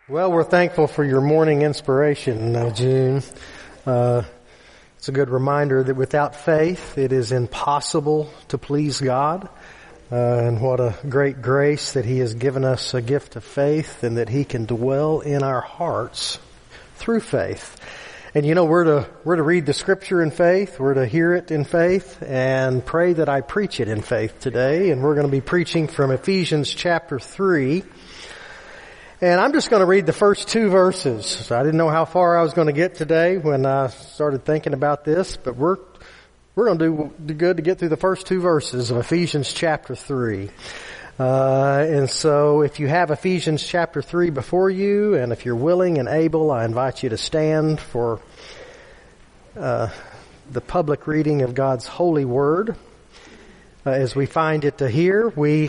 Well, we're thankful for your morning inspiration, June. It's a good reminder that without faith, it is impossible to please God. And what a great grace that He has given us a gift of faith and that He can dwell in our hearts through faith. And you know, we're to read the Scripture in faith, we're to hear it in faith, and pray that I preach it in faith today. And we're going to be preaching from Ephesians chapter 3. And I'm just going to read the first two verses. So I didn't know how far I was going to get today when I started thinking about this, but we're going to do good to get through the first two verses of Ephesians chapter 3. And so if you have Ephesians chapter 3 before you, and if you're willing and able, I invite you to stand for the public reading of God's holy word. As we find it to here, we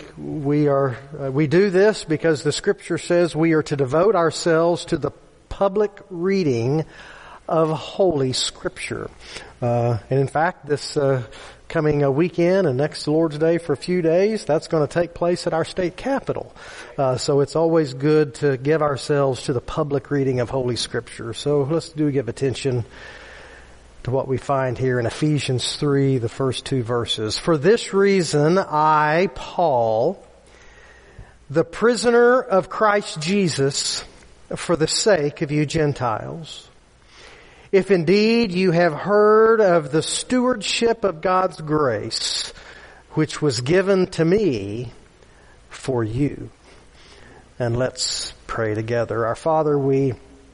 do this because the Scripture says we are to devote ourselves to the public reading of Holy Scripture. And in fact, this coming weekend and next Lord's Day for a few days, that's going to take place at our state capitol. So it's always good to give ourselves to the public reading of Holy Scripture. So let's give attention to what we find here in Ephesians 3, the first two verses. For this reason, I, Paul, the prisoner of Christ Jesus, for the sake of you Gentiles, if indeed you have heard of the stewardship of God's grace, which was given to me for you. And let's pray together. Our Father, we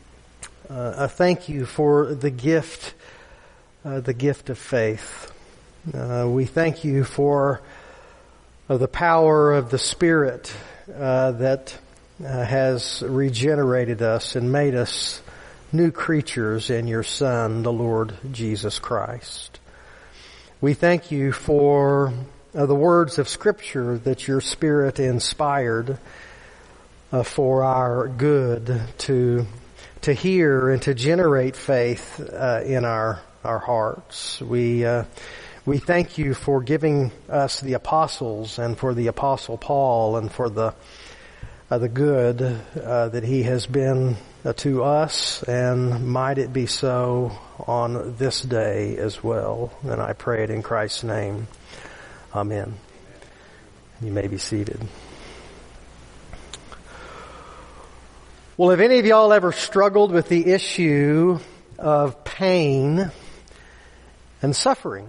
thank you for the gift of faith. We thank you for the power of the Spirit that has regenerated us and made us new creatures in your Son, the Lord Jesus Christ. We thank you for the words of Scripture that your Spirit inspired for our good to hear and to generate faith in our hearts. We thank you for giving us the apostles and for the Apostle Paul and for the good that he has been to us, and might it be so on this day as well. And I pray it in Christ's name. Amen. You may be seated. Well, have any of y'all ever struggled with the issue of pain and suffering?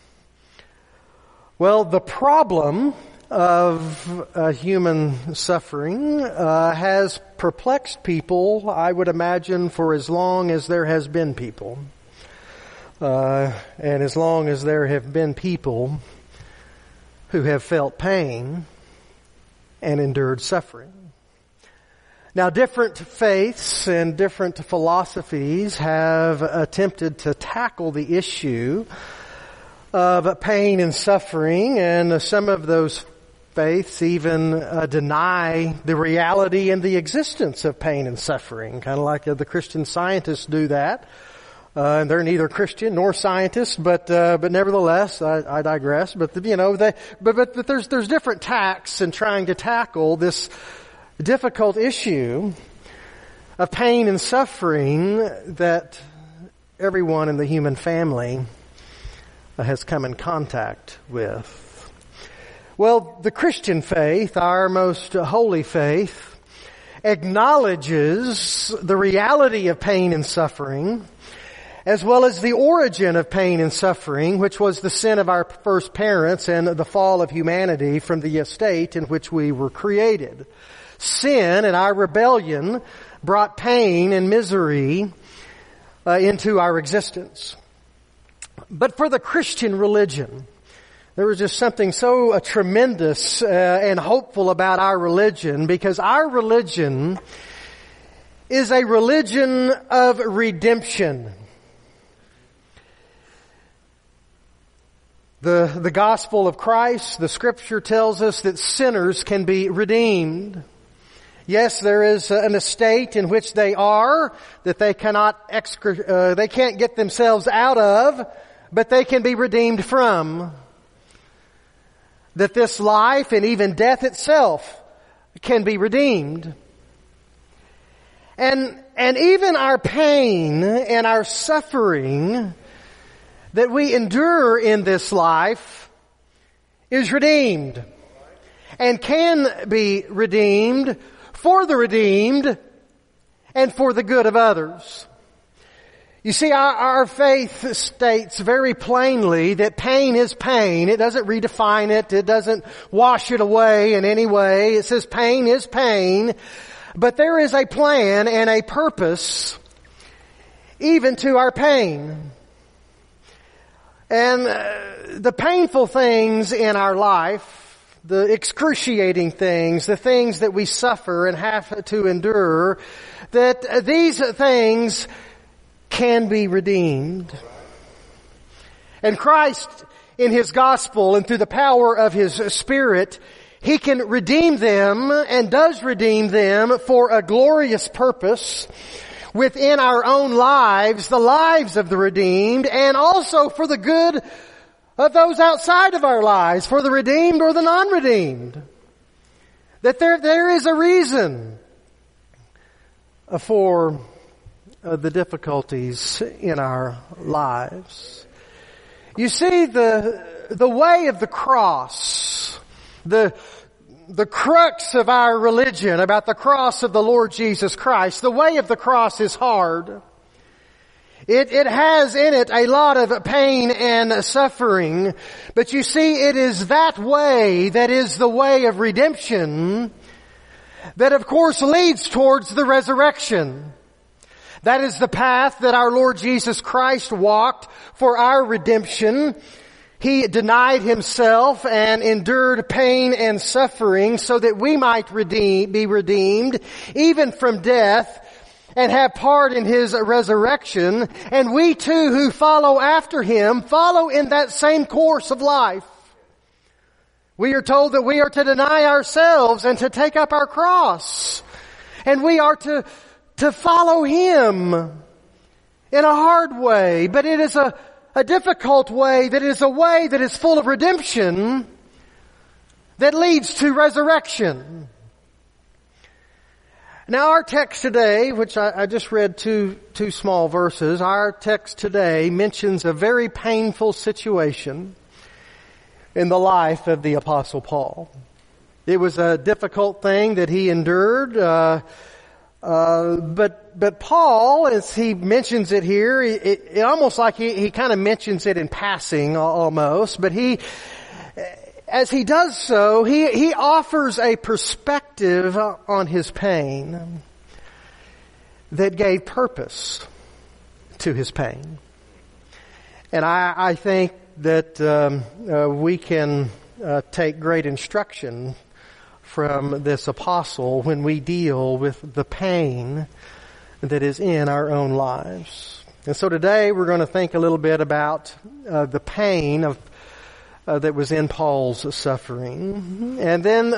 Well, the problem of human suffering has perplexed people, I would imagine, for as long as there has been people. And as long as there have been people who have felt pain and endured suffering. Now, different faiths and different philosophies have attempted to tackle the issue of pain and suffering, and some of those faiths even deny the reality and the existence of pain and suffering, kind of like the Christian scientists do that. And they're neither Christian nor scientists, but nevertheless, I digress. But there's different tacks in trying to tackle this difficult issue of pain and suffering that everyone in the human family has come in contact with. Well, the Christian faith, our most holy faith, acknowledges the reality of pain and suffering, as well as the origin of pain and suffering, which was the sin of our first parents and the fall of humanity from the estate in which we were created. Sin and our rebellion brought pain and misery into our existence. But for the Christian religion, there was just something so tremendous and hopeful about our religion, because our religion is a religion of redemption. The gospel of Christ, the Scripture tells us that sinners can be redeemed. Yes, there is an estate in which they are that they they can't get themselves out of, but they can be redeemed from. That this life and even death itself can be redeemed. And even our pain and our suffering that we endure in this life is redeemed and can be redeemed for the redeemed and for the good of others. You see, our faith states very plainly that pain is pain. It doesn't redefine it. It doesn't wash it away in any way. It says pain is pain. But there is a plan and a purpose even to our pain. And the painful things in our life, the excruciating things, the things that we suffer and have to endure, that these things can be redeemed. And Christ, in His gospel and through the power of His Spirit, He can redeem them and does redeem them for a glorious purpose within our own lives, the lives of the redeemed, and also for the good of those outside of our lives, for the redeemed or the non-redeemed. That there is a reason for the difficulties in our lives. You see, the way of the cross, the crux of our religion about the cross of the Lord Jesus Christ, the way of the cross is hard. It has in it a lot of pain and suffering, but you see, it is that way that is the way of redemption that of course leads towards the resurrection. That is the path that our Lord Jesus Christ walked for our redemption. He denied Himself and endured pain and suffering so that we might be redeemed even from death and have part in His resurrection. And we too who follow after Him follow in that same course of life. We are told that we are to deny ourselves and to take up our cross. And we are to follow Him in a hard way, but it is a difficult way, that is a way that is full of redemption that leads to resurrection. Now our text today, which I just read two small verses, our text today mentions a very painful situation in the life of the Apostle Paul. It was a difficult thing that he endured, but Paul, as he mentions it here, it almost like he kind of mentions it in passing almost, but as he does so, he offers a perspective on his pain that gave purpose to his pain. And I think that we can take great instruction from this apostle when we deal with the pain that is in our own lives. And so today we're going to think a little bit about the pain of that was in Paul's suffering, and then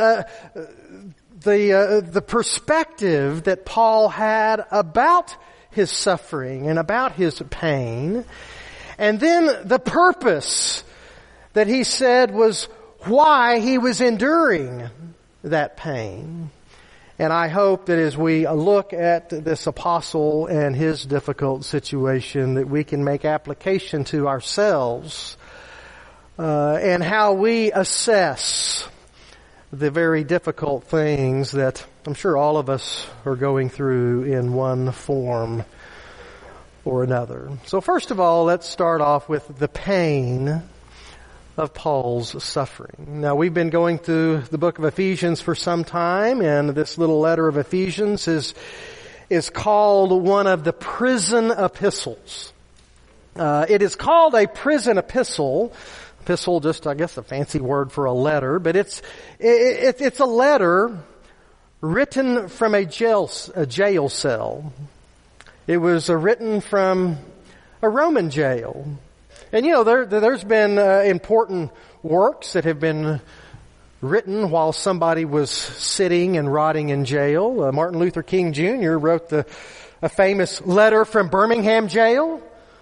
the perspective that Paul had about his suffering and about his pain, and then the purpose that he said was why he was enduring that pain. And I hope that as we look at this apostle and his difficult situation, that we can make application to ourselves and how we assess the very difficult things that I'm sure all of us are going through in one form or another. So first of all, let's start off with the pain of Paul's suffering. Now, we've been going through the book of Ephesians for some time, and this little letter of Ephesians is called one of the prison epistles. It is called a prison epistle. Epistle, just I guess a fancy word for a letter, but it's a letter written from a jail cell. It was written from a Roman jail. And you know, there's been important works that have been written while somebody was sitting and rotting in jail. Martin Luther King Jr. wrote a famous letter from Birmingham jail.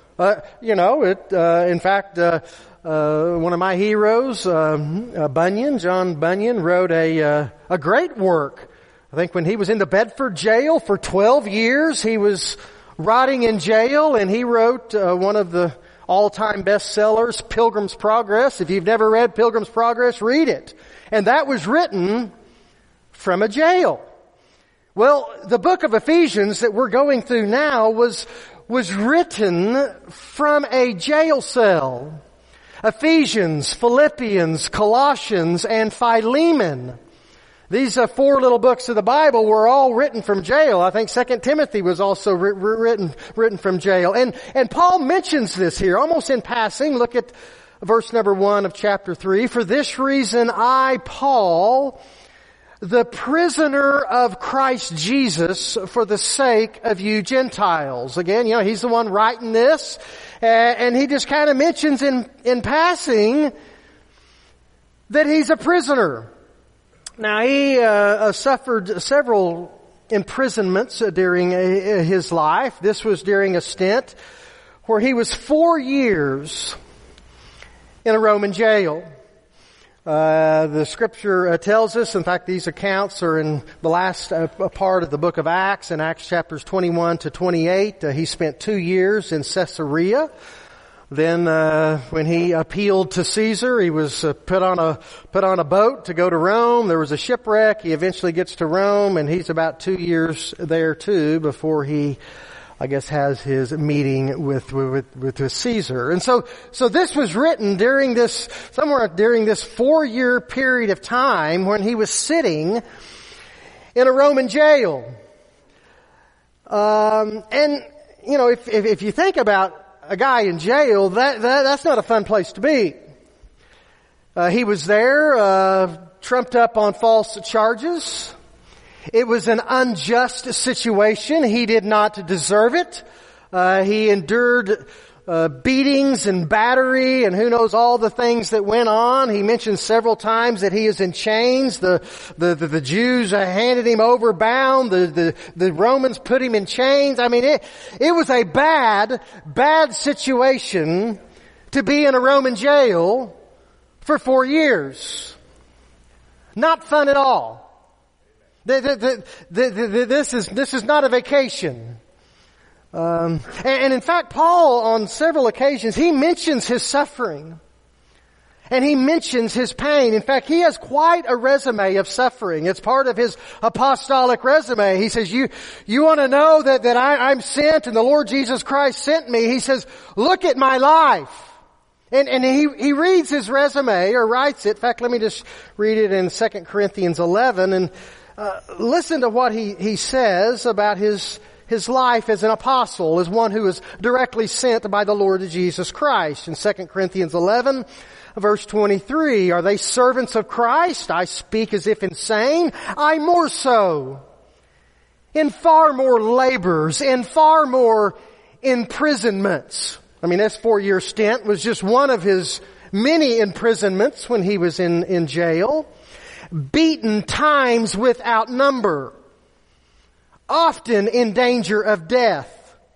In fact, one of my heroes, John Bunyan, wrote a great work I think when he was in the Bedford jail for 12 years, he was rotting in jail, and he wrote one of the all-time bestsellers, Pilgrim's Progress. If you've never read Pilgrim's Progress, read it. And that was written from a jail. Well, the book of Ephesians that we're going through now was written from a jail cell. Ephesians, Philippians, Colossians, and Philemon. These 4 little books of the Bible were all written from jail. I think 2 Timothy was also written from jail. And Paul mentions this here almost in passing. Look at verse number 1 of chapter 3. For this reason I, Paul, the prisoner of Christ Jesus, for the sake of you Gentiles. Again, he's the one writing this. And he just kind of mentions in passing that he's a prisoner. Now, he suffered several imprisonments during his life. This was during a stint where he was 4 years in a Roman jail. The scripture tells us, in fact, these accounts are in the last part of the book of Acts, in Acts chapters 21 to 28. He spent 2 years in Caesarea. Then, when he appealed to Caesar, he was put on a boat to go to Rome. There was a shipwreck. He eventually gets to Rome, and he's about 2 years there too before he, I guess, has his meeting with Caesar. And so this was written somewhere during this 4-year period of time when he was sitting in a Roman jail. And if you think about a guy in jail, that's not a fun place to be. He was there, trumped up on false charges. It was an unjust situation. He did not deserve it. He endured beatings and battery and who knows all the things that went on. He mentioned several times that he is in chains. The Jews handed him over bound. The Romans put him in chains. I mean, it was a bad situation to be in a Roman jail for 4 years. Not fun at all. This is not a vacation. And in fact, Paul, on several occasions, he mentions his suffering. And he mentions his pain. In fact, he has quite a resume of suffering. It's part of his apostolic resume. He says, you want to know that I'm sent and the Lord Jesus Christ sent me. He says, look at my life. And he reads his resume, or writes it. In fact, let me just read it in 2 Corinthians 11 and listen to what he says about his life as an apostle, as one who is directly sent by the Lord Jesus Christ. In 2 Corinthians 11, verse 23, are they servants of Christ? I speak as if insane. I more so. In far more labors, in far more imprisonments. I mean, this 4-year stint was just one of his many imprisonments when he was in jail. Beaten times without number. Often in danger of death.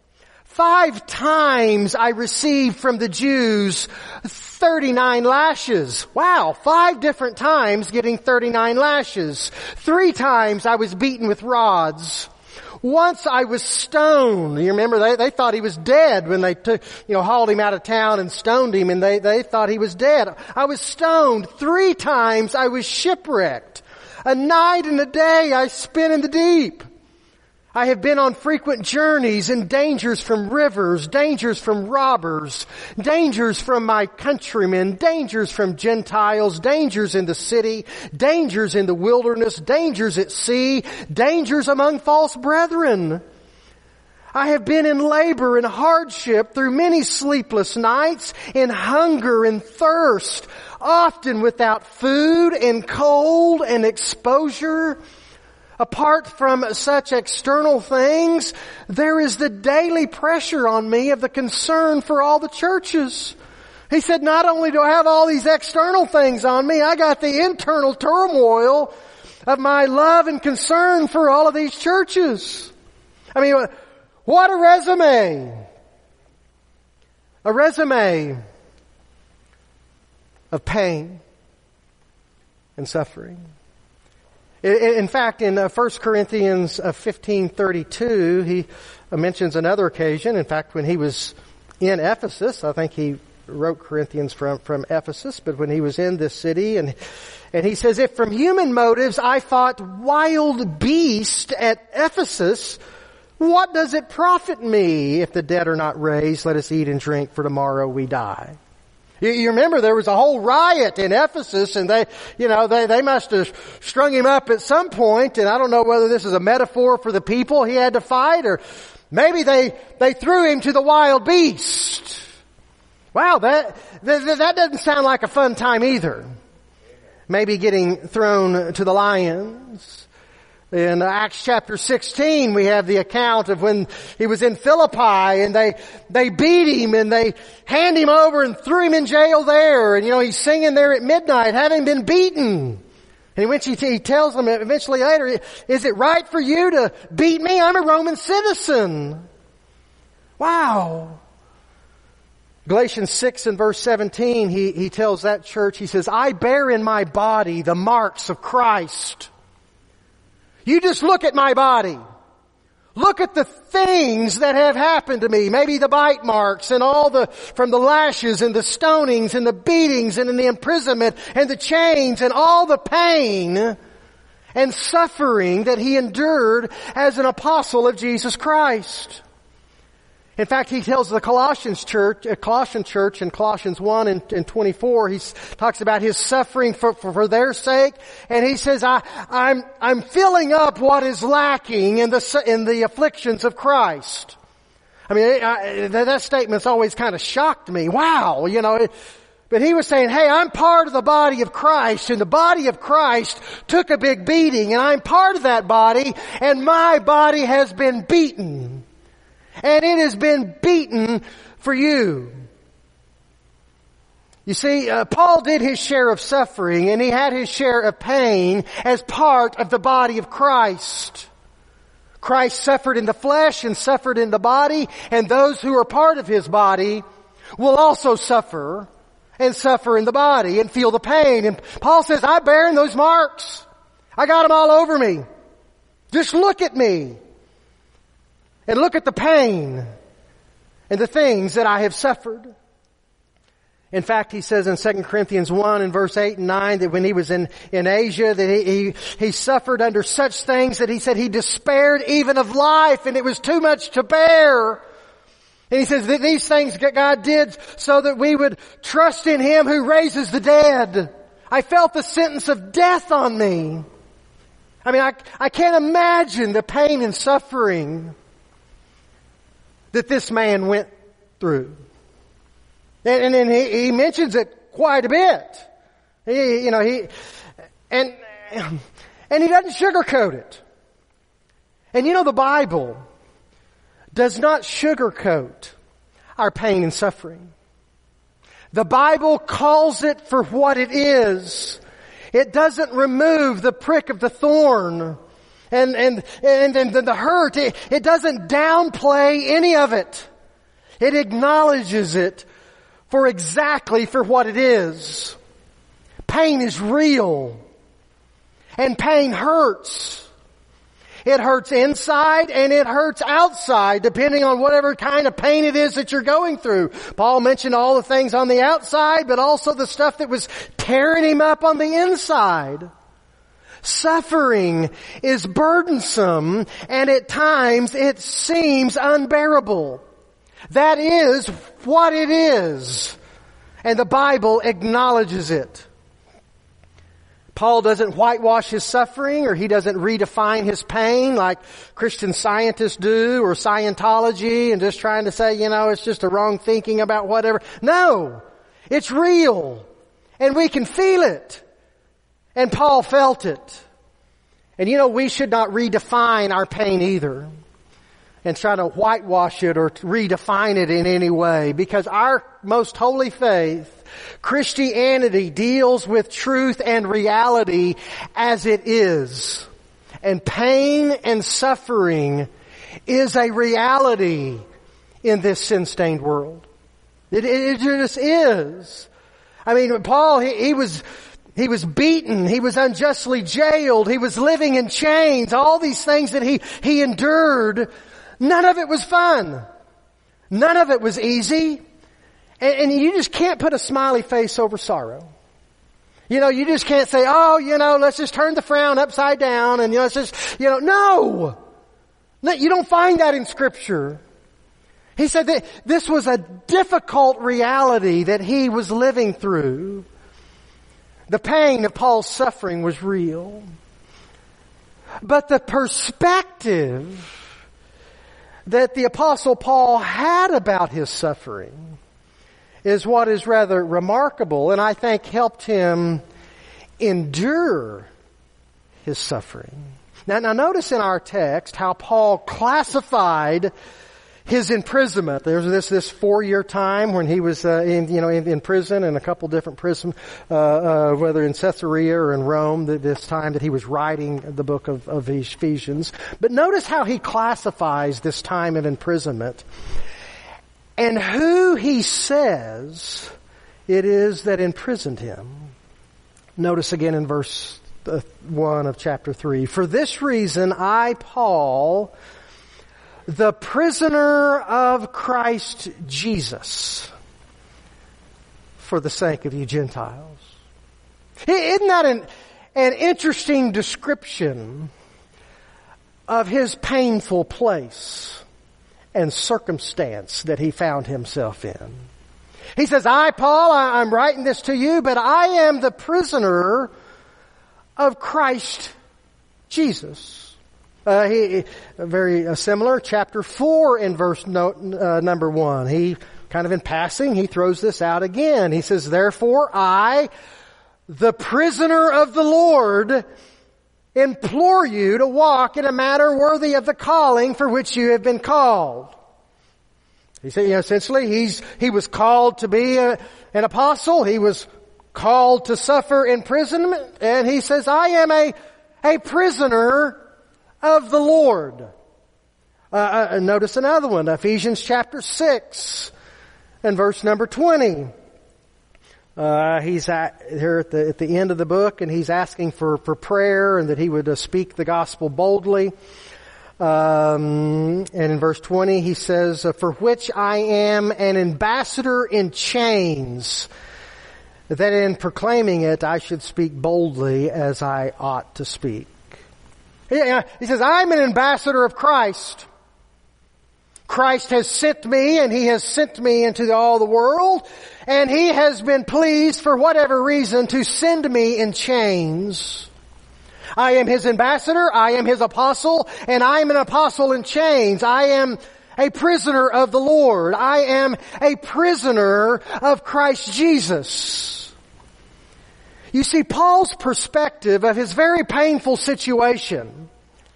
5 times I received from the Jews 39 lashes. Wow, 5 different times getting 39 lashes. 3 times I was beaten with rods. Once I was stoned. You remember they thought he was dead when they hauled him out of town and stoned him, and they thought he was dead. I was stoned. 3 times I was shipwrecked. A night and a day I spent in the deep. I have been on frequent journeys and dangers from rivers, dangers from robbers, dangers from my countrymen, dangers from Gentiles, dangers in the city, dangers in the wilderness, dangers at sea, dangers among false brethren. I have been in labor and hardship through many sleepless nights, in hunger and thirst, often without food and cold and exposure. Apart from such external things, there is the daily pressure on me of the concern for all the churches. He said, not only do I have all these external things on me, I got the internal turmoil of my love and concern for all of these churches. I mean, what a resume! A resume of pain and suffering. In fact, in 1 Corinthians 15:32, he mentions another occasion. In fact, when he was in Ephesus, I think he wrote Corinthians from Ephesus, but when he was in this city, and he says, if from human motives I fought wild beasts at Ephesus, what does it profit me if the dead are not raised? Let us eat and drink, for tomorrow we die. You remember there was a whole riot in Ephesus, and they must have strung him up at some point, and I don't know whether this is a metaphor for the people he had to fight, or maybe they threw him to the wild beast. Wow, that doesn't sound like a fun time either. Maybe getting thrown to the lions. In Acts chapter 16, we have the account of when he was in Philippi and they beat him and they hand him over and threw him in jail there. And he's singing there at midnight, having been beaten. And he tells them eventually later, is it right for you to beat me? I'm a Roman citizen. Wow. Galatians 6 and verse 17, he tells that church, he says, I bear in my body the marks of Christ. You just look at my body. Look at the things that have happened to me. Maybe the bite marks and from the lashes and the stonings and the beatings and the imprisonment and the chains and all the pain and suffering that he endured as an apostle of Jesus Christ. In fact, he tells the Colossian church in Colossians 1 and 24, he talks about his suffering for their sake, and he says, I'm filling up what is lacking in the afflictions of Christ. I mean, that statement's always kind of shocked me. Wow, but he was saying, hey, I'm part of the body of Christ, and the body of Christ took a big beating, and I'm part of that body, and my body has been beaten. And it has been beaten for you. You see, Paul did his share of suffering and he had his share of pain as part of the body of Christ. Christ suffered in the flesh and suffered in the body, and those who are part of his body will also suffer and suffer in the body and feel the pain. And Paul says, I'm bearing those marks. I got them all over me. Just look at me. And look at the pain and the things that I have suffered. In fact, he says in 2 Corinthians 1 and verse 8 and 9 that when he was in Asia that he suffered under such things that he said he despaired even of life, and it was too much to bear. And he says that these things God did so that we would trust in Him who raises the dead. I felt the sentence of death on me. I mean, I can't imagine the pain and suffering that this man went through. And then he mentions it quite a bit. He doesn't sugarcoat it. And the Bible does not sugarcoat our pain and suffering. The Bible calls it for what it is. It doesn't remove the prick of the thorn. And the hurt, it doesn't downplay any of it. It acknowledges it for what it is. Pain is real. And pain hurts. It hurts inside and it hurts outside, depending on whatever kind of pain it is that you're going through. Paul mentioned all the things on the outside, but also the stuff that was tearing him up on the inside. Suffering is burdensome, and at times it seems unbearable. That is what it is, and the Bible acknowledges it. Paul doesn't whitewash his suffering, or he doesn't redefine his pain like Christian scientists do, or Scientology, and just trying to say, it's just a wrong thinking about whatever. No, it's real, and we can feel it. And Paul felt it. And we should not redefine our pain either and try to whitewash it or redefine it in any way, because our most holy faith, Christianity, deals with truth and reality as it is. And pain and suffering is a reality in this sin-stained world. It just is. I mean, Paul, he was He was beaten. He was unjustly jailed. He was living in chains. All these things that he endured, none of it was fun. None of it was easy. And you just can't put a smiley face over sorrow. You just can't say, let's just turn the frown upside down and let's just, no! You don't find that in Scripture. He said that this was a difficult reality that he was living through. The pain of Paul's suffering was real. But the perspective that the Apostle Paul had about his suffering is what is rather remarkable, and I think helped him endure his suffering. Now notice in our text how Paul classified his imprisonment. There's this 4-year time when he was in prison, in a couple different prisons, whether in Caesarea or in Rome. This time that he was writing the book of Ephesians. But notice how he classifies this time of imprisonment, and who he says it is that imprisoned him. Notice again in verse 1 of chapter 3. For this reason, I, Paul, the prisoner of Christ Jesus, for the sake of you Gentiles. Isn't that an interesting description of his painful place and circumstance that he found himself in? He says, I, Paul, I'm writing this to you, but I am the prisoner of Christ Jesus. Very similar, chapter 4 in verse number 1. He, kind of in passing, he throws this out again. He says, therefore I, the prisoner of the Lord, implore you to walk in a manner worthy of the calling for which you have been called. He said, essentially, he was called to be an apostle. He was called to suffer imprisonment. And he says, I am a prisoner of the Lord. Notice another one, Ephesians chapter 6 and verse number 20. He's here at the end of the book, and he's asking for prayer and that he would speak the gospel boldly. And in verse 20 he says, for which I am an ambassador in chains, that in proclaiming it I should speak boldly as I ought to speak. He says, I'm an ambassador of Christ. Christ has sent me, and He has sent me into all the world, and He has been pleased for whatever reason to send me in chains. I am His ambassador, I am His apostle, and I am an apostle in chains. I am a prisoner of the Lord. I am a prisoner of Christ Jesus. You see, Paul's perspective of his very painful situation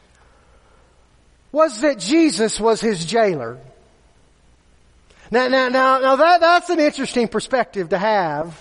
was that Jesus was his jailer. Now that's an interesting perspective to have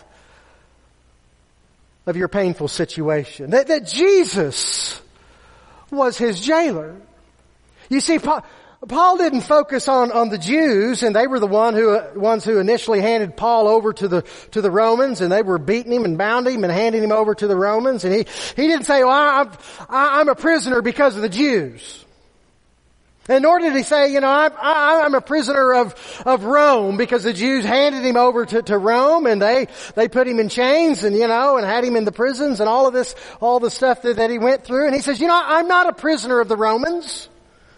of your painful situation. That Jesus was his jailer. You see, Paul didn't focus on the Jews, and they were the ones who initially handed Paul over to the Romans, and they were beating him and bound him and handing him over to the Romans. And he didn't say, well, I'm a prisoner because of the Jews. And nor did he say, I'm a prisoner of Rome because the Jews handed him over to Rome, and they put him in chains and had him in the prisons and all the stuff that he went through. And he says, I'm not a prisoner of the Romans.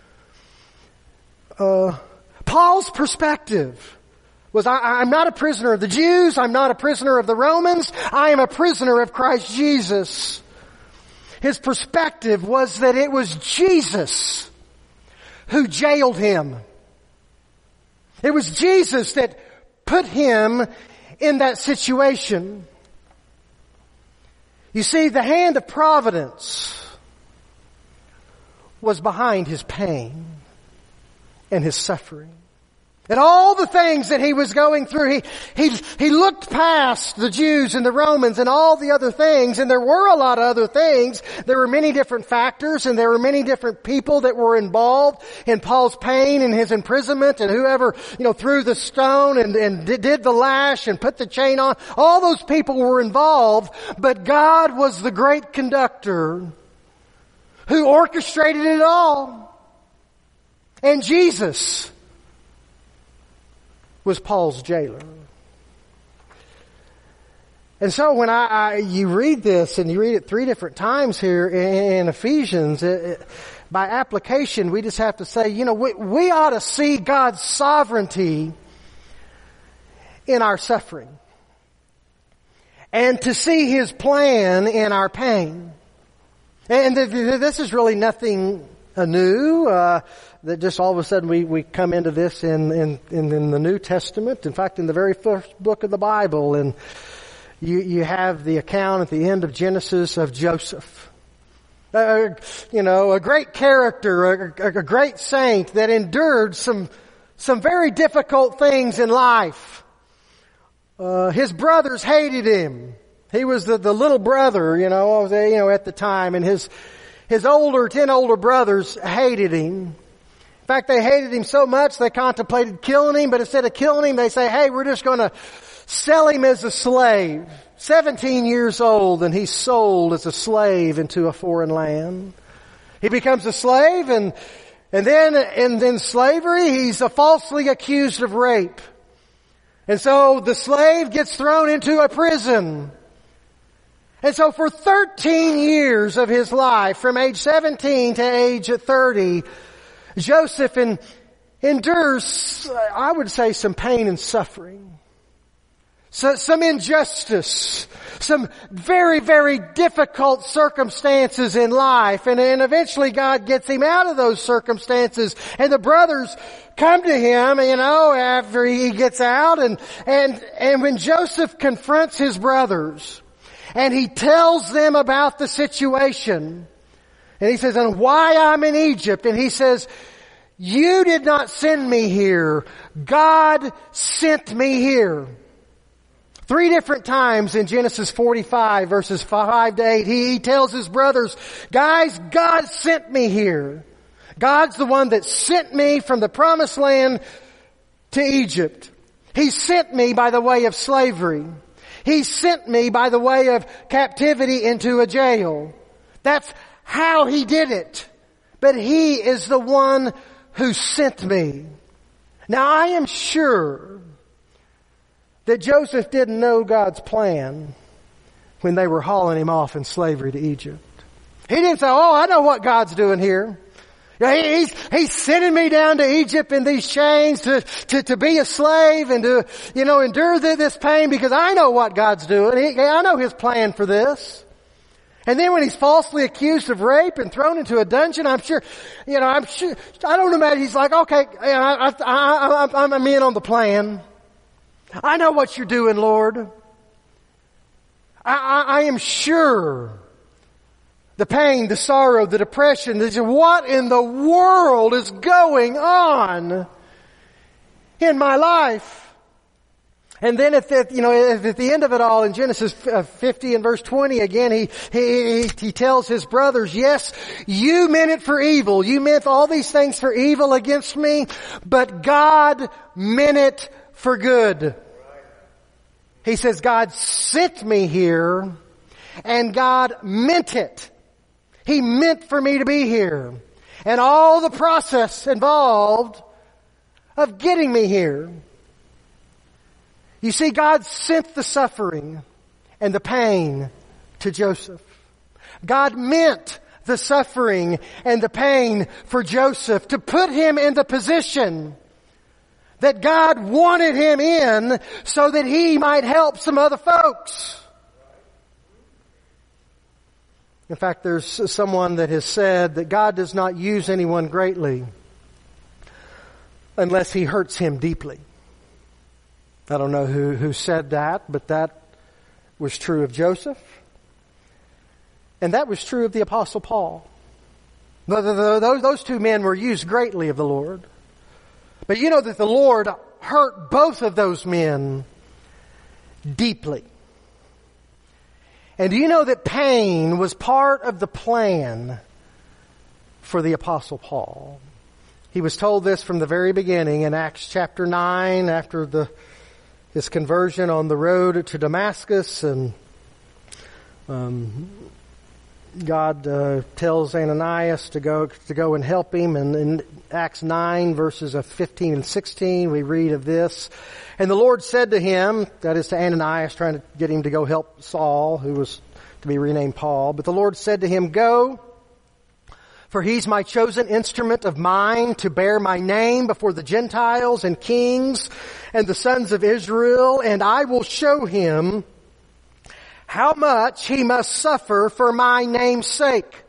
Paul's perspective was, I'm not a prisoner of the Jews, I'm not a prisoner of the Romans, I am a prisoner of Christ Jesus. His perspective was that it was Jesus who jailed him. It was Jesus that put him in that situation. You see, the hand of providence was behind his pain and his suffering. And all the things that he was going through, he looked past the Jews and the Romans and all the other things, and there were a lot of other things. There were many different factors, and there were many different people that were involved in Paul's pain and his imprisonment, and whoever, threw the stone and did the lash and put the chain on. All those people were involved, but God was the great conductor who orchestrated it all. And Jesus was Paul's jailer. And so when you read this, and you read it 3 different times here in Ephesians, by application, we just have to say, we ought to see God's sovereignty in our suffering, and to see His plan in our pain. And this is really nothing new, that just all of a sudden we come into this in the New Testament. In fact, in the very first book of the Bible, and you have the account at the end of Genesis of Joseph. A great character, a great saint that endured some very difficult things in life. His brothers hated him. He was the little brother, at the time, and his 10 older brothers hated him. In fact, they hated him so much they contemplated killing him, but instead of killing him, they say, hey, we're just going to sell him as a slave. 17 years old, and he's sold as a slave into a foreign land. He becomes a slave, and then in slavery, he's falsely accused of rape. And so the slave gets thrown into a prison. And so for 13 years of his life, from age 17 to age 30, Joseph endures, I would say, some pain and suffering. So, some injustice, some very, very difficult circumstances in life. And eventually God gets him out of those circumstances. And the brothers come to him, after he gets out. And when Joseph confronts his brothers, and he tells them about the situation, and he says, and why I'm in Egypt. And he says, you did not send me here. God sent me here. 3 different times in Genesis 45 verses 5 to 8, he tells his brothers, guys, God sent me here. God's the one that sent me from the promised land to Egypt. He sent me by the way of slavery. He sent me by the way of captivity into a jail. That's how He did it. But He is the one who sent me. Now I am sure that Joseph didn't know God's plan when they were hauling him off in slavery to Egypt. He didn't say, I know what God's doing here. He's sending me down to Egypt in these chains to be a slave and to, endure this pain because I know what God's doing. I know His plan for this. And then when he's falsely accused of rape and thrown into a dungeon, I'm sure, I don't imagine he's like, okay, I'm in on the plan. I know what you're doing, Lord. I am sure the pain, the sorrow, the depression, what in the world is going on in my life? And then at the end of it all, in Genesis 50 and verse 20, again, he tells his brothers, yes, you meant it for evil. You meant all these things for evil against me, but God meant it for good. He says, God sent me here, and God meant it. He meant for me to be here. And all the process involved of getting me here. You see, God sent the suffering and the pain to Joseph. God meant the suffering and the pain for Joseph to put him in the position that God wanted him in so that he might help some other folks. In fact, there's someone that has said that God does not use anyone greatly unless he hurts him deeply. I don't know who said that, but that was true of Joseph. And that was true of the Apostle Paul. Those 2 men were used greatly of the Lord. But you know that the Lord hurt both of those men deeply. And do you know that pain was part of the plan for the Apostle Paul? He was told this from the very beginning in Acts chapter 9 after his conversion on the road to Damascus, and God tells Ananias to go and help him. And in Acts 9 verses of 15 and 16 we read of this. And the Lord said to him, that is to Ananias, trying to get him to go help Saul, who was to be renamed Paul. But the Lord said to him, "Go, for he's my chosen instrument of mine to bear my name before the Gentiles and kings and the sons of Israel, and I will show him how much he must suffer for my name's sake."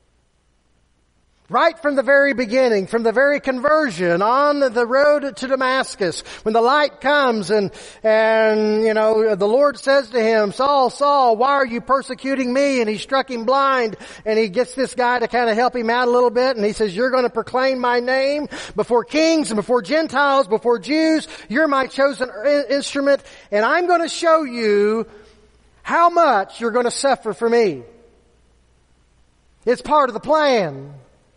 Right from the very beginning, from the very conversion on the road to Damascus, when the light comes and the Lord says to him, "Saul, Saul, why are you persecuting me?" And he struck him blind, and he gets this guy to kind of help him out a little bit, and he says, "You're going to proclaim my name before kings and before Gentiles, before Jews. You're my chosen instrument, and I'm going to show you how much you're going to suffer for me." It's part of the plan.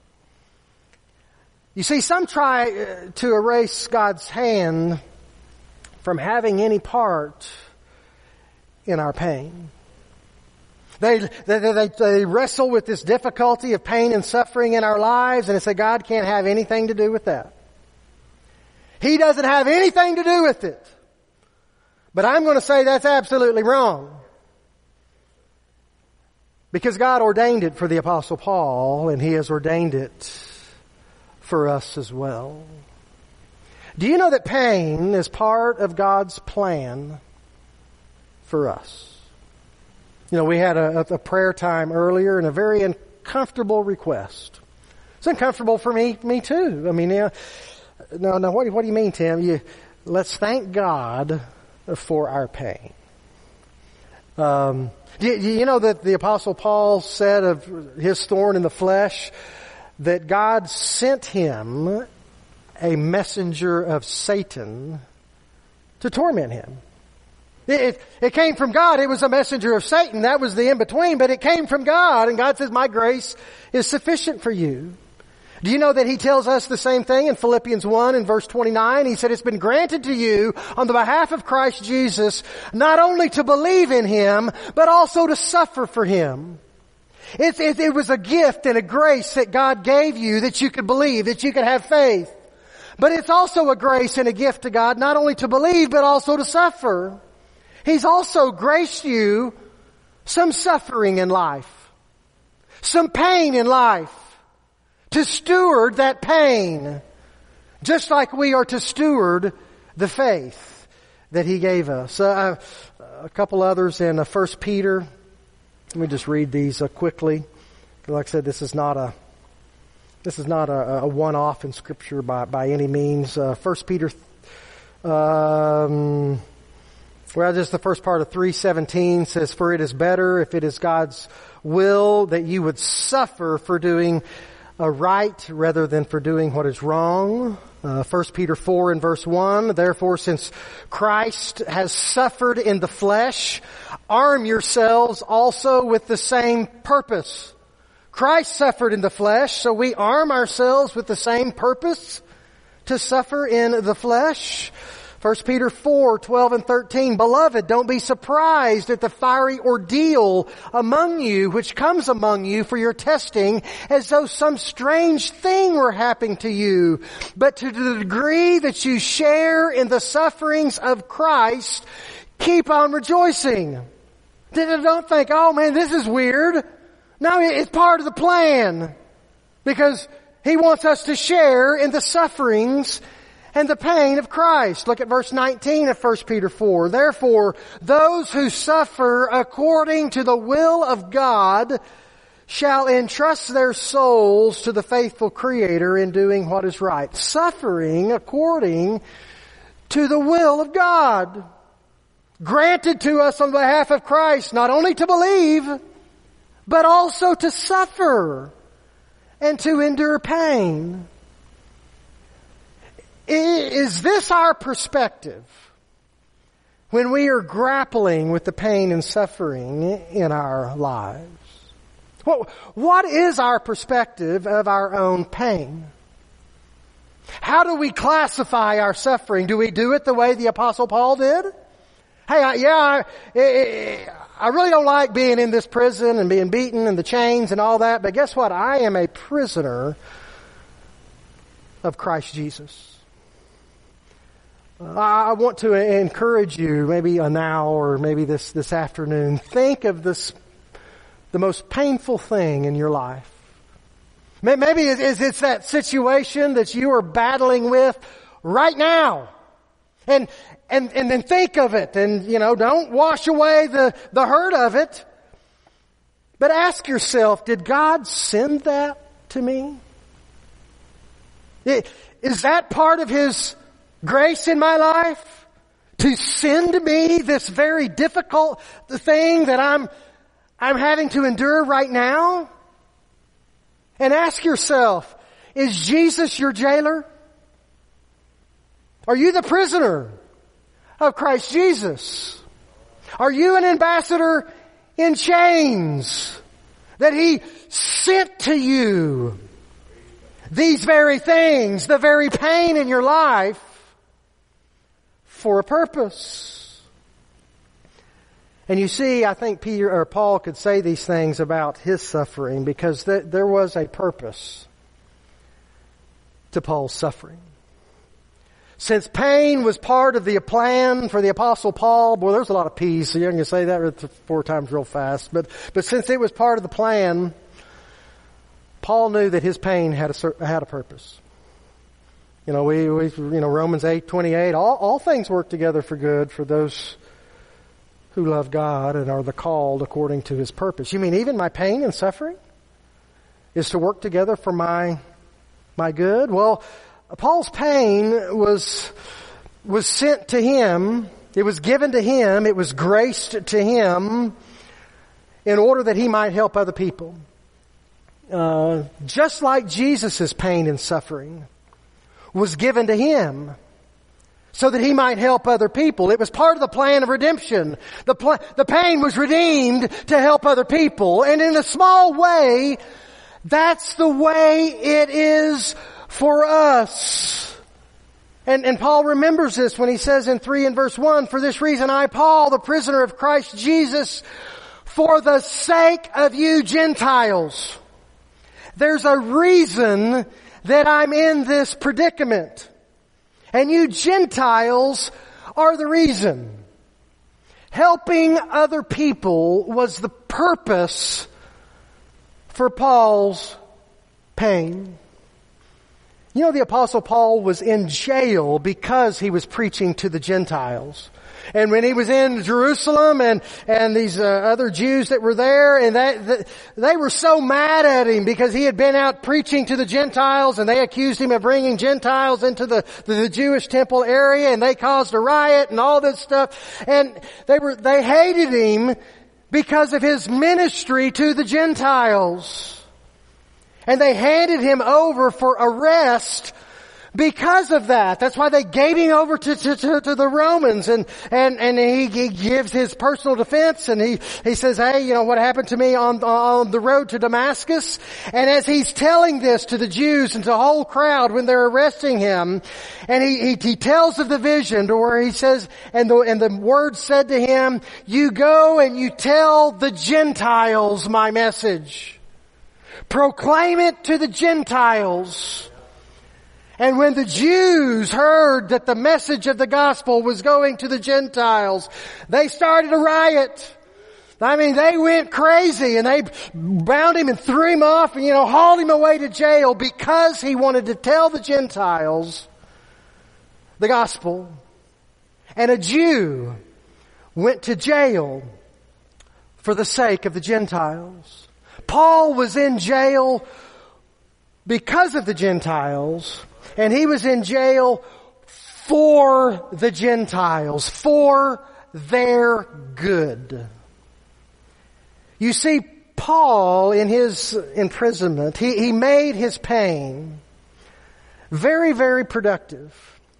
You see, some try to erase God's hand from having any part in our pain. They wrestle with this difficulty of pain and suffering in our lives, and they say God can't have anything to do with that. He doesn't have anything to do with it. But I'm going to say that's absolutely wrong. Because God ordained it for the Apostle Paul, and He has ordained it for us as well. Do you know that pain is part of God's plan for us? You know, we had a prayer time earlier, and a very uncomfortable request. It's uncomfortable for me too. I mean, no, what do you mean, Tim? Let's thank God for our pain. You know that the Apostle Paul said of his thorn in the flesh that God sent him a messenger of Satan to torment him. It came from God. It was a messenger of Satan. That was the in-between, but it came from God. And God says, "My grace is sufficient for you." Do you know that He tells us the same thing in Philippians 1 and verse 29? He said, "It's been granted to you on the behalf of Christ Jesus, not only to believe in Him, but also to suffer for Him." It was a gift and a grace that God gave you that you could believe, that you could have faith. But it's also a grace and a gift to God not only to believe, but also to suffer. He's also graced you some suffering in life, some pain in life, to steward that pain, just like we are to steward the faith that He gave us. A couple others in 1 Peter. Let me just read these quickly. Like I said, this is not a one-off in Scripture by any means. 1 Peter, just the first part of 3:17 says, "For it is better, if it is God's will, that you would suffer for doing right rather than for doing what is wrong." 1 Peter 4 and verse 1, "Therefore, since Christ has suffered in the flesh, arm yourselves also with the same purpose." Christ suffered in the flesh, so we arm ourselves with the same purpose to suffer in the flesh. 1 Peter 4, 12 and 13, "Beloved, don't be surprised at the fiery ordeal among you, which comes among you for your testing, as though some strange thing were happening to you. But to the degree that you share in the sufferings of Christ, keep on rejoicing." Don't think, "Oh man, this is weird." No, it's part of the plan. Because He wants us to share in the sufferings and the pain of Christ. Look at verse 19 of 1 Peter 4. "Therefore, those who suffer according to the will of God shall entrust their souls to the faithful Creator in doing what is right." Suffering according to the will of God. Granted to us on behalf of Christ, not only to believe, but also to suffer and to endure pain. Is this our perspective when we are grappling with the pain and suffering in our lives? What is our perspective of our own pain? How do we classify our suffering? Do we do it the way the Apostle Paul did? Hey, I really don't like being in this prison and being beaten and the chains and all that, but guess what? I am a prisoner of Christ Jesus. I want to encourage you, maybe now or maybe this afternoon, think of the most painful thing in your life. Maybe it's that situation that you are battling with right now. And then think of it and, don't wash away the hurt of it. But ask yourself, did God send that to me? Is that part of His grace in my life? To send me this very difficult thing that I'm having to endure right now? And ask yourself, is Jesus your jailer? Are you the prisoner of Christ Jesus? Are you an ambassador in chains that He sent to you these very things, the very pain in your life, for a purpose? And you see, I think Paul could say these things about his suffering because there was a purpose to Paul's suffering. Since pain was part of the plan for the Apostle Paul, boy, there's a lot of P's, so you're going to say that 4 times real fast. But since it was part of the plan, Paul knew that his pain had a purpose. Romans 8:28, all things work together for good for those who love God and are the called according to His purpose. You mean even my pain and suffering is to work together for my good? Well, Paul's pain was sent to him. It was given to him. It was graced to him in order that he might help other people. Just like Jesus' pain and suffering was given to him so that he might help other people. It was part of the plan of redemption. The pain was redeemed to help other people. And in a small way, that's the way it is for us. And Paul remembers this when he says in 3 and verse 1, "For this reason I, Paul, the prisoner of Christ Jesus, for the sake of you Gentiles." There's a reason that I'm in this predicament. And you Gentiles are the reason. Helping other people was the purpose for Paul's pain. The Apostle Paul was in jail because he was preaching to the Gentiles. And when he was in Jerusalem and these other Jews that were there, and they were so mad at him because he had been out preaching to the Gentiles, and they accused him of bringing Gentiles into the Jewish temple area, and they caused a riot and all this stuff. And they hated him because of his ministry to the Gentiles. And they handed him over for arrest because of that. That's why they gave him over to the Romans. And he gives his personal defense, and he says, "Hey, what happened to me on the road to Damascus?" And as he's telling this to the Jews and to the whole crowd when they're arresting him, and he tells of the vision to where he says, and the word said to him, "You go and you tell the Gentiles my message. Proclaim it to the Gentiles." And when the Jews heard that the message of the gospel was going to the Gentiles, they started a riot. They went crazy, and they bound him and threw him off and, hauled him away to jail because he wanted to tell the Gentiles the gospel. And a Jew went to jail for the sake of the Gentiles. Paul was in jail because of the Gentiles, and he was in jail for the Gentiles, for their good. You see, Paul, in his imprisonment, he made his pain very, very productive.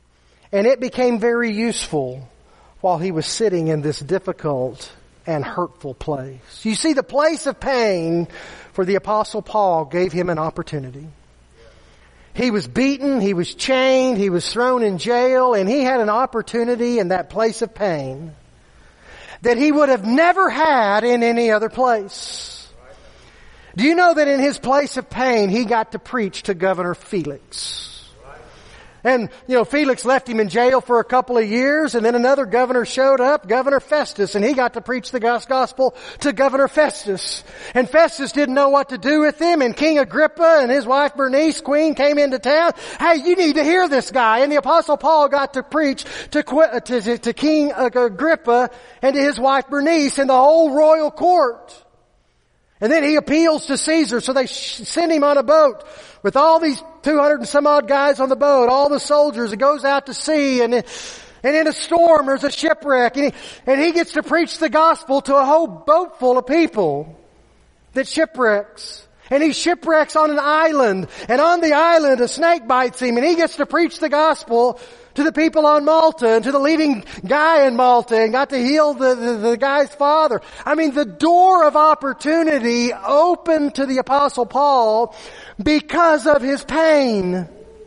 And it became very useful while he was sitting in this difficult and hurtful place. You see, the place of pain for the Apostle Paul gave him an opportunity. He was beaten, he was chained, he was thrown in jail, and he had an opportunity in that place of pain that he would have never had in any other place. Do you know that in his place of pain, he got to preach to Governor Felix? And, Felix left him in jail for a couple of years, and then another governor showed up, Governor Festus, and he got to preach the gospel to Governor Festus. And Festus didn't know what to do with him, and King Agrippa and his wife Bernice, Queen, came into town. Hey, you need to hear this guy. And the Apostle Paul got to preach to King Agrippa and to his wife Bernice in the whole royal court. And then he appeals to Caesar, so they send him on a boat with all these 200 and some odd guys on the boat, all the soldiers. It goes out to sea, and in a storm there's a shipwreck, and he gets to preach the gospel to a whole boat full of people that shipwrecks. And he shipwrecks on an island, and on the island a snake bites him, and he gets to preach the gospel to the people on Malta and to the leading guy in Malta, and got to heal the guy's father. I mean, the door of opportunity opened to the Apostle Paul because of his pain.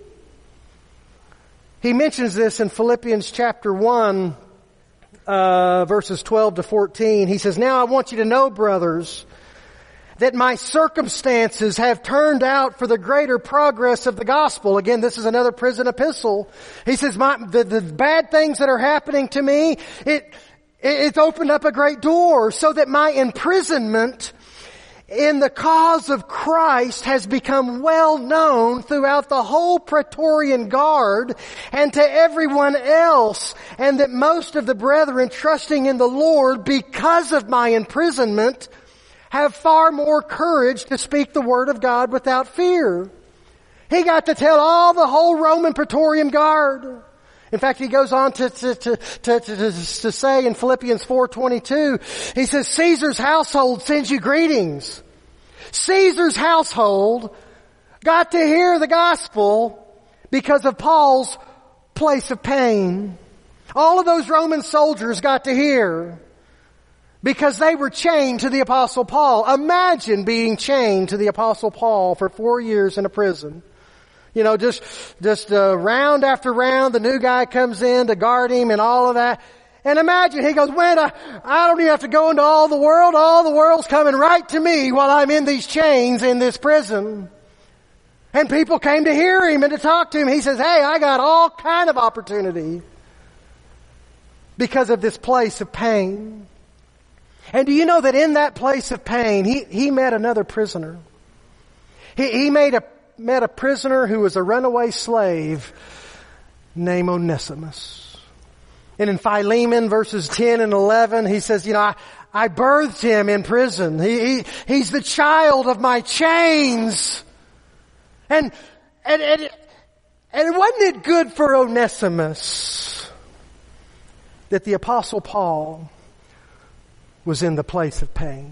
He mentions this in Philippians chapter 1, verses 12 to 14. He says, "Now I want you to know, brothers, that my circumstances have turned out for the greater progress of the gospel." Again, this is another prison epistle. He says, the bad things that are happening to me, it's opened up a great door, so that my imprisonment in the cause of Christ has become well known throughout the whole Praetorian Guard and to everyone else, and that most of the brethren, trusting in the Lord because of my imprisonment, have far more courage to speak the word of God without fear. He got to tell all the whole Roman Praetorian Guard. In fact, he goes on to say in Philippians 4:22, he says, "Caesar's household sends you greetings." Caesar's household got to hear the gospel because of Paul's place of pain. All of those Roman soldiers got to hear because they were chained to the Apostle Paul. Imagine being chained to the Apostle Paul for 4 years in a prison. Just round after round, the new guy comes in to guard him and all of that. And imagine, he goes, I don't even have to go into all the world. All the world's coming right to me while I'm in these chains in this prison. And people came to hear him and to talk to him. He says, hey, I got all kind of opportunity because of this place of pain. And do you know that in that place of pain, he met another prisoner. He met a prisoner who was a runaway slave named Onesimus. And in Philemon verses 10 and 11, he says, I birthed him in prison. He's the child of my chains. And wasn't it good for Onesimus that the Apostle Paul was in the place of pain?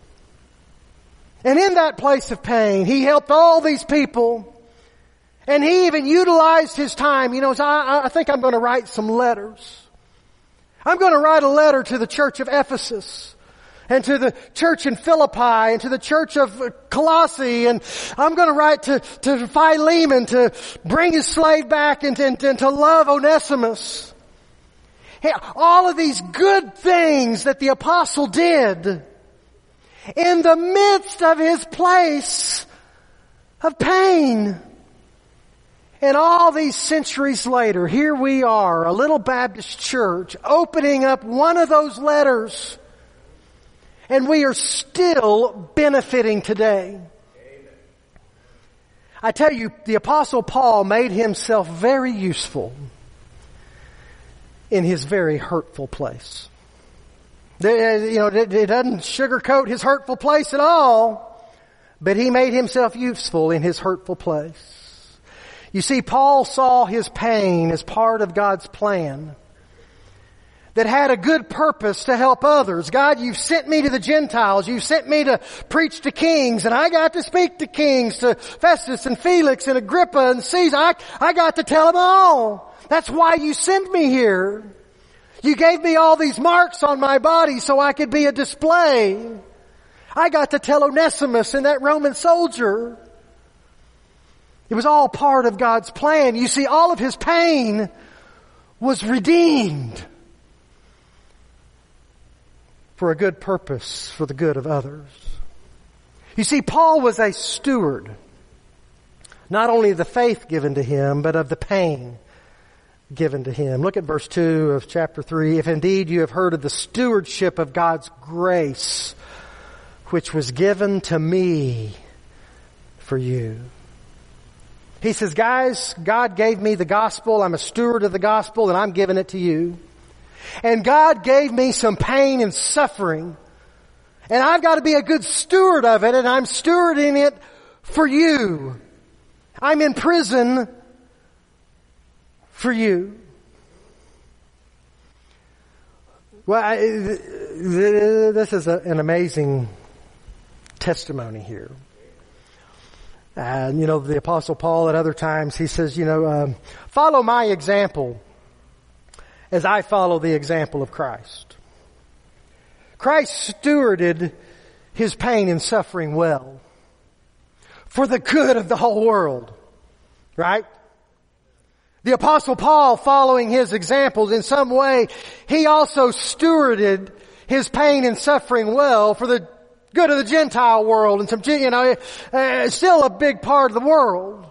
And in that place of pain, he helped all these people. And he even utilized his time. I think I'm going to write some letters. I'm going to write a letter to the church of Ephesus and to the church in Philippi and to the church of Colossae. And I'm going to write to Philemon to bring his slave back and to love Onesimus. All of these good things that the apostle did in the midst of his place of pain. And all these centuries later, here we are, a little Baptist church, opening up one of those letters. And we are still benefiting today. Amen. I tell you, the Apostle Paul made himself very useful in his very hurtful place. It doesn't sugarcoat his hurtful place at all, but he made himself useful in his hurtful place. You see, Paul saw his pain as part of God's plan. that had a good purpose to help others. God, you've sent me to the Gentiles. You've sent me to preach to kings, and I got to speak to kings, to Festus and Felix and Agrippa and Caesar. I got to tell them all. That's why you sent me here. You gave me all these marks on my body so I could be a display. I got to tell Onesimus and that Roman soldier. It was all part of God's plan. You see, all of his pain was redeemed for a good purpose, for the good of others. You see, Paul was a steward, not only of the faith given to him, but of the pain given to him. Look at verse 2 of chapter 3. If indeed you have heard of the stewardship of God's grace, which was given to me for you. He says, guys, God gave me the gospel. I'm a steward of the gospel, and I'm giving it to you. And God gave me some pain and suffering. And I've got to be a good steward of it, and I'm stewarding it for you. I'm in prison for you. Well, this is an amazing testimony here. And, the Apostle Paul at other times, he says, follow my example as I follow the example of Christ. Christ stewarded his pain and suffering well for the good of the whole world. Right? The Apostle Paul, following his examples in some way, he also stewarded his pain and suffering well for the good of the Gentile world and still a big part of the world.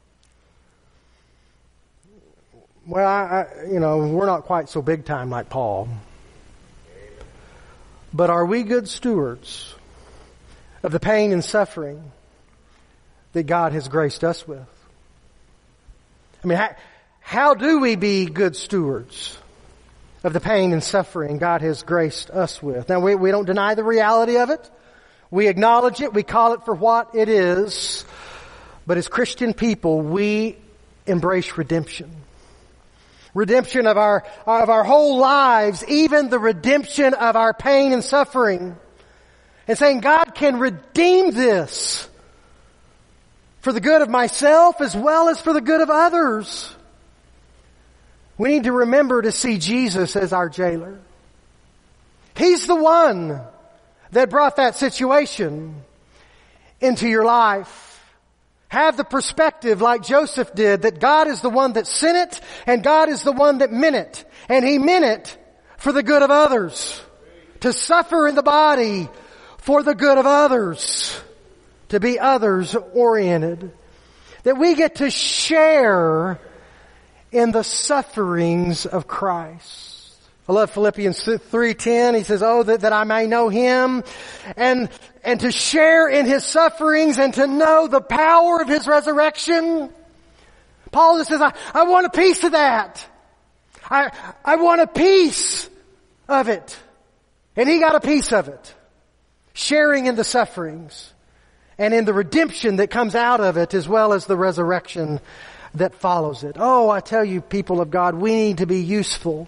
Well, we're not quite so big time like Paul. But are we good stewards of the pain and suffering that God has graced us with? I mean, how do we be good stewards of the pain and suffering God has graced us with? Now, we don't deny the reality of it. We acknowledge it. We call it for what it is. But as Christian people, we embrace redemption. Redemption of our whole lives, even the redemption of our pain and suffering. And saying, God can redeem this for the good of myself as well as for the good of others. We need to remember to see Jesus as our jailer. He's the one that brought that situation into your life. Have the perspective like Joseph did that God is the one that sent it and God is the one that meant it. And He meant it for the good of others. To suffer in the body for the good of others. To be others oriented. That we get to share in the sufferings of Christ. I love Philippians 3:10. He says, that I may know Him and to share in His sufferings and to know the power of His resurrection. Paul says, I want a piece of that. I want a piece of it. And he got a piece of it. Sharing in the sufferings and in the redemption that comes out of it as well as the resurrection that follows it. Oh, I tell you, people of God, we need to be useful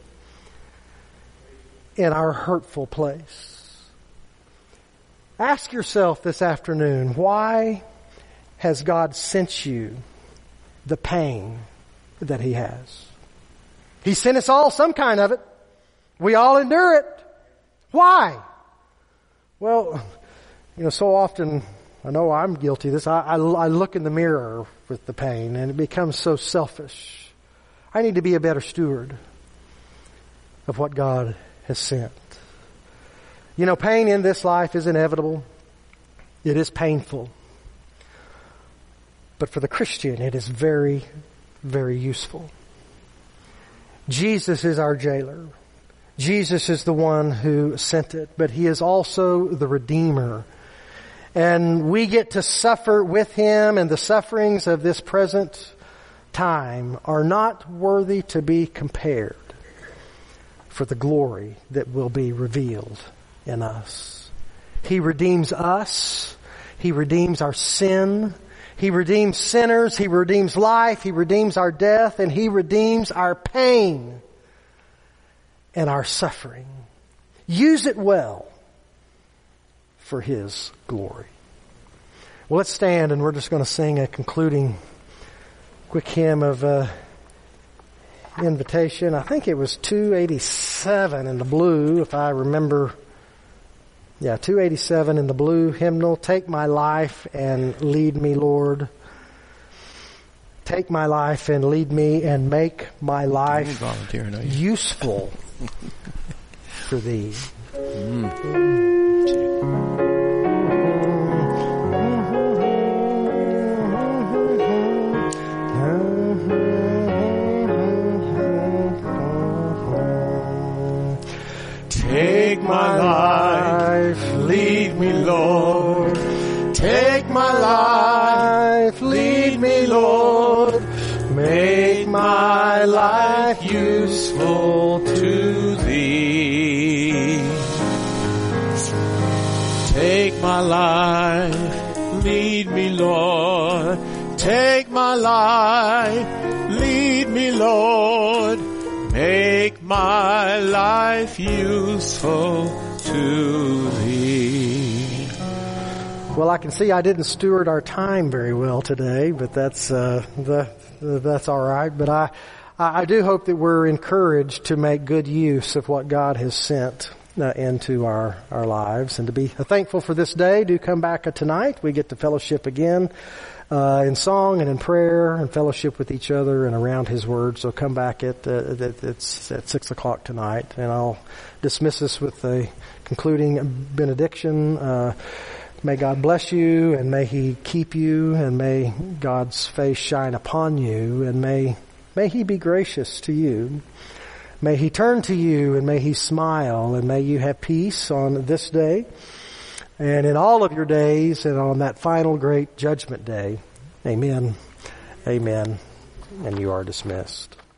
in our hurtful place. Ask yourself this afternoon, why has God sent you the pain that He has? He sent us all some kind of it. We all endure it. Why? Well, so often, I know I'm guilty of this, I look in the mirror with the pain and it becomes so selfish. I need to be a better steward of what God has sent. Pain in this life is inevitable. It is painful. But for the Christian, it is very, very useful. Jesus is our jailer. Jesus is the one who sent it, but He is also the Redeemer. And we get to suffer with Him, and the sufferings of this present time are not worthy to be compared for the glory that will be revealed in us. He redeems us. He redeems our sin. He redeems sinners. He redeems life. He redeems our death. And He redeems our pain. and our suffering. Use it well for His glory. Well, let's stand and we're just going to sing a concluding quick hymn of invitation. I think it was 287 in the blue, if I remember. Yeah, 287 in the blue hymnal. Take my life and lead me, Lord. Take my life and lead me and make my life useful for Thee. Take my life, lead me, Lord. Take my life, lead me, Lord. Make my life useful to Thee. Take my life, lead me, Lord. Take my life, lead me, Lord. Make my life useful to Thee. Well, I can see I didn't steward our time very well today, but that's all right. But I do hope that we're encouraged to make good use of what God has sent into our lives, and to be thankful for this day. Do come back tonight. We get to fellowship again in song and in prayer and fellowship with each other and around His Word. So come back at 6 o'clock tonight, and I'll dismiss us with a concluding benediction. May God bless you, and may He keep you, and may God's face shine upon you, and may He be gracious to you. May He turn to you, and may He smile, and may you have peace on this day and in all of your days, and on that final great judgment day. Amen. Amen. And you are dismissed.